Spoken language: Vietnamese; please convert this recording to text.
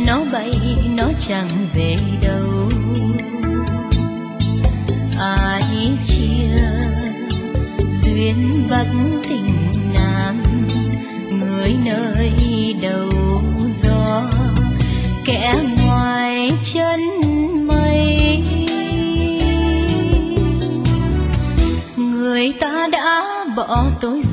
nó bay nó chẳng về đâu. Ai chia duyên Bắc tình Nam, người nơi đầu gió kẻ ngoài chân mây. Người ta đã bỏ tôi